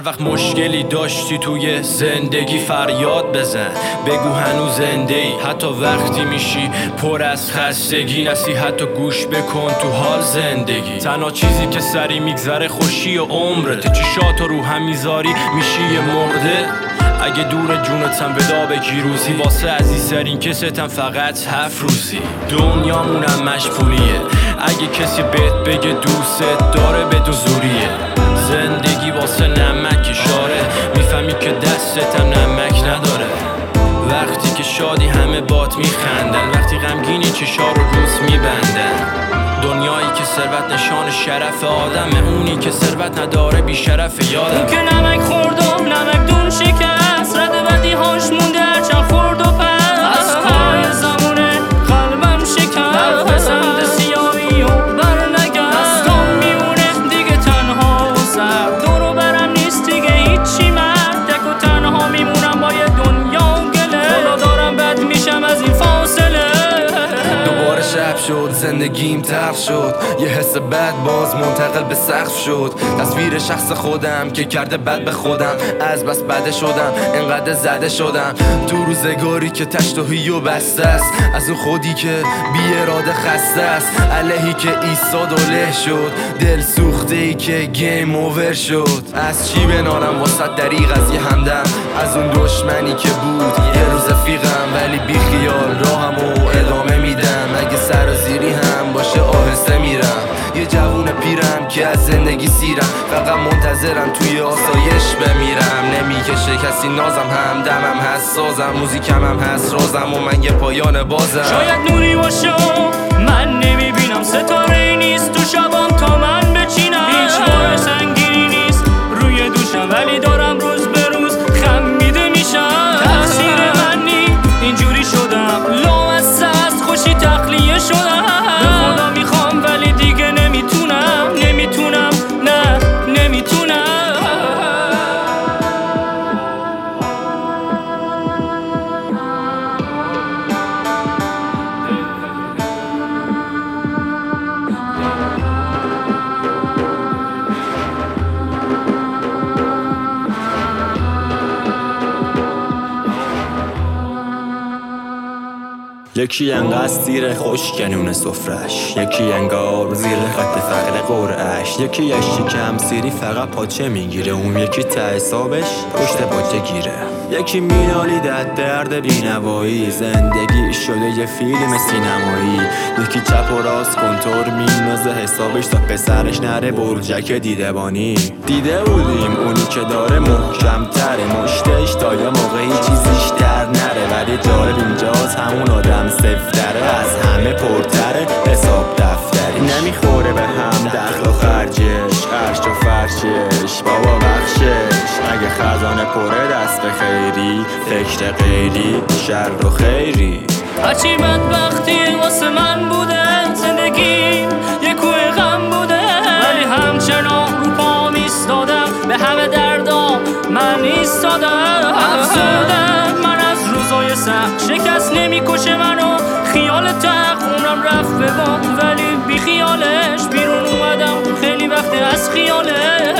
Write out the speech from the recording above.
وقت مشکلی داشتی توی زندگی فریاد بزن، بگو هنوز زنده ای. حتی وقتی میشی پر از خستگی، نصیحتو گوش بکن تو حال زندگی. تنها چیزی که سری میگذره خوشی و عمرت، چشاتو رو هم میذاری میشی یه مرده. اگه دور جونتم ودا بگی روزی، واسه عزیزترین کستم فقط 7 روزی. دنیامونم مشغولیه، اگه کسی بهت بگه دوست داره به تو زوریه. زندگی واسه نمک شاره، میفهمی که دستتم نمک نداره. وقتی که شادی همه بات میخندن، وقتی غمگینی چشا رو روز میبندن. دنیایی که ثروت نشان شرف آدمه، اونی که ثروت نداره بی شرف یادم. اون که نمک خوردم نمک دون شکست، رد بدی هاش مونده هرچند خورد و پس. از پای زمونه قلبم شکست، پسند سیاهی و بر نگست. دستام میمونه دیگه تنها و سر، دورو برم نیست دیگه هیچی مرد. تک و تنها میمونم با یه دنیا و گله، خدا دارم بد میشم از این فاصله. دوباره شب شد، زندگیم تلخ شد، یه حس بد باز منتقل به سقف شد. تصویر شخص خودم که کرده بد به خودم، از بس بده شدم انقدر زده شدم. تو روزگاری که تشتهی و بسته است، از اون خودی که بی اراده خسته است. علیهی که ایستاد و له شد، دل سوخته ای که گیم اوور شد. از چی بنالم واسه دریغ از یه همدم، از اون دشمنی که بود یه روز فیقم. ولی بی خیال راهمو ادامه میدم، اگه سرازیری هم باشه آهسته میرم. یه جوون پیرم که از زندگی سیرم، فقط منتظرم توی آسایش بمیرم. نمیکشه کسی نازم، همدمم هست سازم، موزیکم هم هست رازم و من یه پایان بازم. شاید نوری باشه من نمیبینم، ستاره نیست تو شبام تا من بچینم. هیچ بار سنگینی نیست روی دوشم، ولی دارم روز به روز خم میده میشم. تقصیر منی اینجوری شدم، لامصب از خوشی تخلیه شدم. به خدا میخوام ولی دیگه نمیتونم، نه نمیتونم. یکی انقدر زیر خوش کنون سفرش، یکی انگار زیر خط فقر قرعش. یکی شکم سیری فقط پاچه میگیره، اون یکی ته حسابش پشت پاچه گیره. یکی مینالید از درد بینوایی، زندگی شده یه فیلم سینمایی. یکی چپ و راست کنتور مینازه حسابش تا پسرش نره برجک دیدبانی. دیده بودیم اونی که داره محکم تره، مشتش تا یه موقعی چیزیش در نره. ولی جالب اینجاست همون آدم سفتره، از همه پرتره حساب دفتری. نمیخوره به هم دخل و خرجش، عرش و فرشش بابا بخشش. اگه خزانه پره دست به خیری، فکر غیری شر و خیری. هرچی بدبختی واسه من بوده، زندگی یه کوه غم بوده. ولی همچنان رو پام ایستادم، به همه دردام من ایستادم. افسردم من از روزای سخت، شکست نمیکشه منو خیال تق. عمرم رفت به باد ولی بی خیالش، بیرون اومدم خیلی وقت از خیالش.